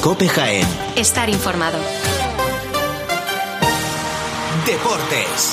COPE Jaén. Estar informado. Deportes.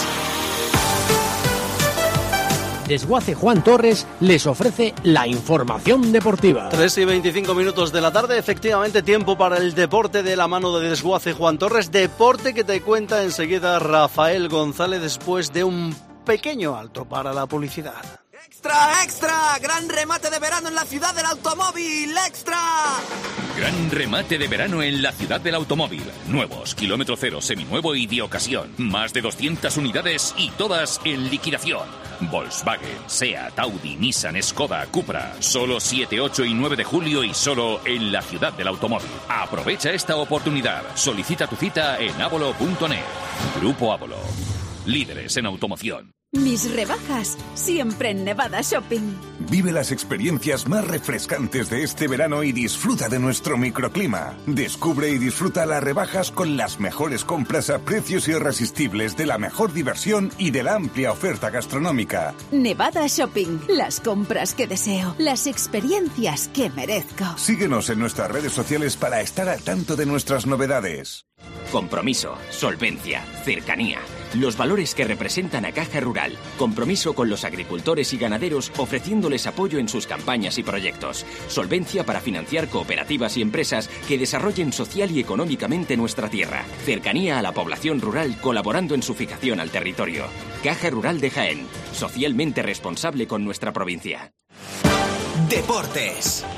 Desguace Juan Torres les ofrece la información deportiva. 3:25 de la tarde, efectivamente tiempo para el deporte de la mano de Desguace Juan Torres, deporte que te cuenta enseguida Rafael González después de un pequeño alto para la publicidad. ¡Extra, extra! ¡Gran remate de verano en la ciudad del automóvil! ¡Extra! Gran remate de verano en la ciudad del automóvil. Nuevos, kilómetro cero, seminuevo y de ocasión. Más de 200 unidades y todas en liquidación. Volkswagen, Seat, Audi, Nissan, Skoda, Cupra. Solo 7, 8 y 9 de julio y solo en la ciudad del automóvil. Aprovecha esta oportunidad. Solicita tu cita en avolo.net. Grupo Avolo. Líderes en automoción. Mis rebajas, siempre en Nevada Shopping. Vive las experiencias más refrescantes de este verano y disfruta de nuestro microclima. Descubre y disfruta las rebajas con las mejores compras a precios irresistibles de la mejor diversión y de la amplia oferta gastronómica. Nevada Shopping, las compras que deseo, las experiencias que merezco. Síguenos en nuestras redes sociales para estar al tanto de nuestras novedades. Compromiso, solvencia, cercanía. Los valores que representan a Caja Rural. Compromiso con los agricultores y ganaderos ofreciéndoles apoyo en sus campañas y proyectos. Solvencia para financiar cooperativas y empresas que desarrollen social y económicamente nuestra tierra. Cercanía a la población rural colaborando en su fijación al territorio. Caja Rural de Jaén. Socialmente responsable con nuestra provincia. Deportes.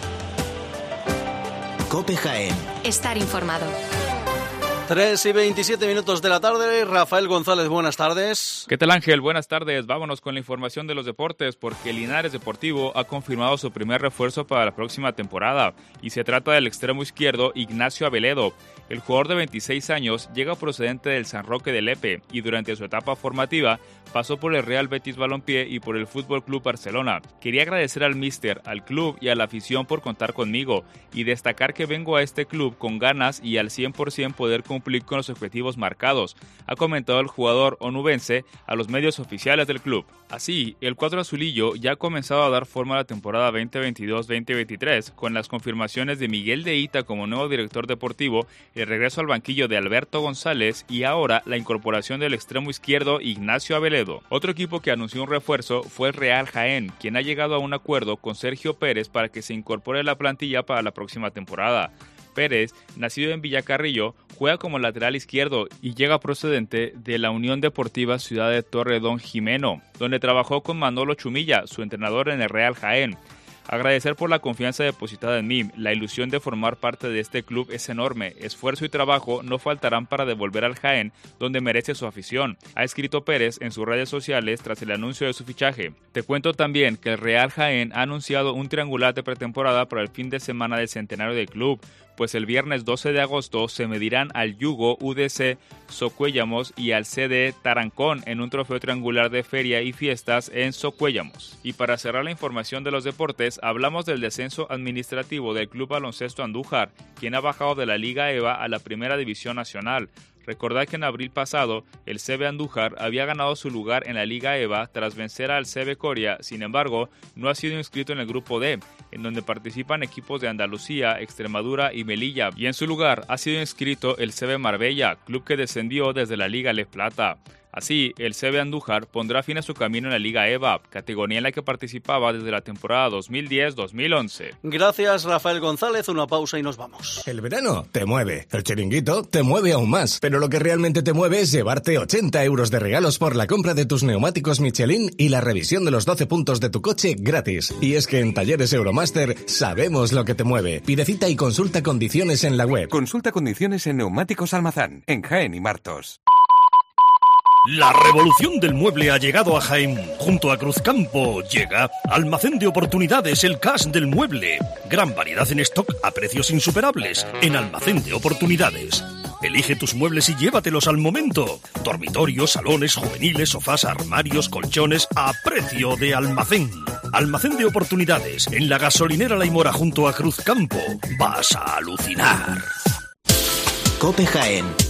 COPE Jaén. Estar informado. 3:27 de la tarde, Rafael González, buenas tardes. ¿Qué tal, Ángel? Buenas tardes. Vámonos con la información de los deportes porque Linares Deportivo ha confirmado su primer refuerzo para la próxima temporada y se trata del extremo izquierdo Ignacio Aveledo. El jugador de 26 años llega procedente del San Roque de Lepe y durante su etapa formativa pasó por el Real Betis Balompié y por el Fútbol Club Barcelona. Quería agradecer al míster, al club y a la afición por contar conmigo y destacar que vengo a este club con ganas y al 100% poder cumplir con los objetivos marcados, ha comentado el jugador onubense a los medios oficiales del club. Así, el cuadro azulillo ya ha comenzado a dar forma a la temporada 2022-2023 con las confirmaciones de Miguel de Ita como nuevo director deportivo, el regreso al banquillo de Alberto González y ahora la incorporación del extremo izquierdo Ignacio Aveledo. Otro equipo que anunció un refuerzo fue el Real Jaén, quien ha llegado a un acuerdo con Sergio Pérez para que se incorpore a la plantilla para la próxima temporada. Pérez, nacido en Villacarrillo, juega como lateral izquierdo y llega procedente de la Unión Deportiva Ciudad de Torredón Jimeno, donde trabajó con Manolo Chumilla, su entrenador en el Real Jaén. Agradecer por la confianza depositada en mí, la ilusión de formar parte de este club es enorme, esfuerzo y trabajo no faltarán para devolver al Jaén donde merece su afición, ha escrito Pérez en sus redes sociales tras el anuncio de su fichaje. Te cuento también que el Real Jaén ha anunciado un triangular de pretemporada para el fin de semana del centenario del club, pues el viernes 12 de agosto se medirán al Yugo UDC Socuéllamos y al CD Tarancón en un trofeo triangular de feria y fiestas en Socuéllamos. Y para cerrar la información de los deportes, hablamos del descenso administrativo del Club Baloncesto Andújar, quien ha bajado de la Liga EVA a la Primera División Nacional. Recordad que en abril pasado, el CB Andújar había ganado su lugar en la Liga EVA tras vencer al CB Coria, sin embargo, no ha sido inscrito en el Grupo D, en donde participan equipos de Andalucía, Extremadura y Melilla, y en su lugar ha sido inscrito el CB Marbella, club que descendió desde la Liga Les Plata. Así, el CB Andújar pondrá fin a su camino en la Liga EVA, categoría en la que participaba desde la temporada 2010-2011. Gracias, Rafael González. Una pausa y nos vamos. El verano te mueve, el chiringuito te mueve aún más, pero lo que realmente te mueve es llevarte 80 euros de regalos por la compra de tus neumáticos Michelin y la revisión de los 12 puntos de tu coche gratis. Y es que en Talleres Euromaster sabemos lo que te mueve. Pide cita y consulta condiciones en la web. Consulta condiciones en Neumáticos Almazán, en Jaén y Martos. La revolución del mueble ha llegado a Jaén. Junto a Cruzcampo llega Almacén de Oportunidades, el cash del mueble. Gran variedad en stock a precios insuperables en Almacén de Oportunidades. Elige tus muebles y llévatelos al momento. Dormitorios, salones, juveniles, sofás, armarios, colchones a precio de almacén. Almacén de Oportunidades en la gasolinera La Imora junto a Cruzcampo. Vas a alucinar. COPE Jaén.